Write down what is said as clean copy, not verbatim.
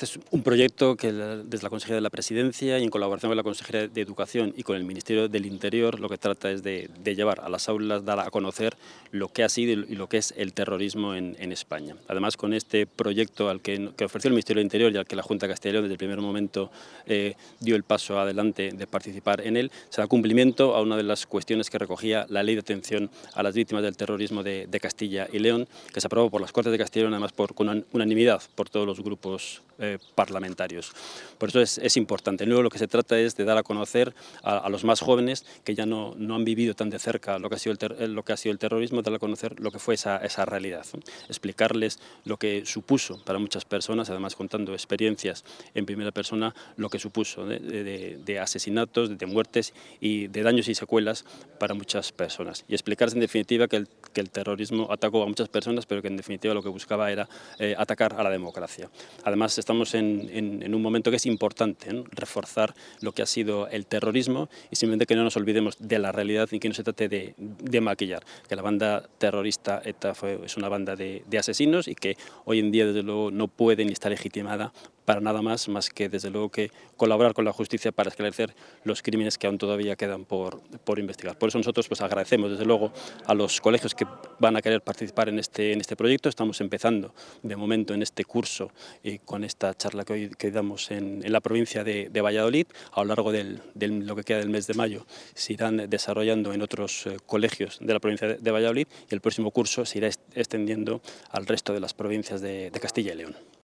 Este es un proyecto que desde la Consejería de la Presidencia y en colaboración con la Consejería de Educación y con el Ministerio del Interior lo que trata es de llevar a las aulas, dar a conocer lo que ha sido y lo que es el terrorismo en España. Además, con este proyecto que ofreció el Ministerio del Interior y al que la Junta de Castilla y León desde el primer momento dio el paso adelante de participar en él, se da cumplimiento a una de las cuestiones que recogía la Ley de Atención a las Víctimas del Terrorismo de Castilla y León, que se aprobó por las Cortes de Castilla y León, además con unanimidad por todos los grupos parlamentarios. Por eso es importante. Luego lo que se trata es de dar a conocer a los más jóvenes que ya no han vivido tan de cerca lo que ha sido el terrorismo, dar a conocer lo que fue esa realidad, ¿no? Explicarles lo que supuso para muchas personas, además contando experiencias en primera persona, lo que supuso de asesinatos, de muertes y de daños y secuelas para muchas personas. Y explicarles en definitiva que el terrorismo atacó a muchas personas, pero que en definitiva lo que buscaba era atacar a la democracia. Además, estamos en un momento que es importante, ¿no? Reforzar lo que ha sido el terrorismo y simplemente que no nos olvidemos de la realidad y que no se trate de maquillar, que la banda terrorista ETA es una banda de asesinos y que hoy en día desde luego no puede ni está legitimada para nada más que desde luego que colaborar con la justicia para esclarecer los crímenes que aún todavía quedan por investigar. Por eso nosotros agradecemos desde luego a los colegios que van a querer participar en este proyecto. Estamos empezando de momento en este curso con esta charla que hoy damos en la provincia de Valladolid. A lo largo de lo que queda del mes de mayo se irán desarrollando en otros colegios de la provincia de Valladolid y el próximo curso se irá extendiendo al resto de las provincias de Castilla y León.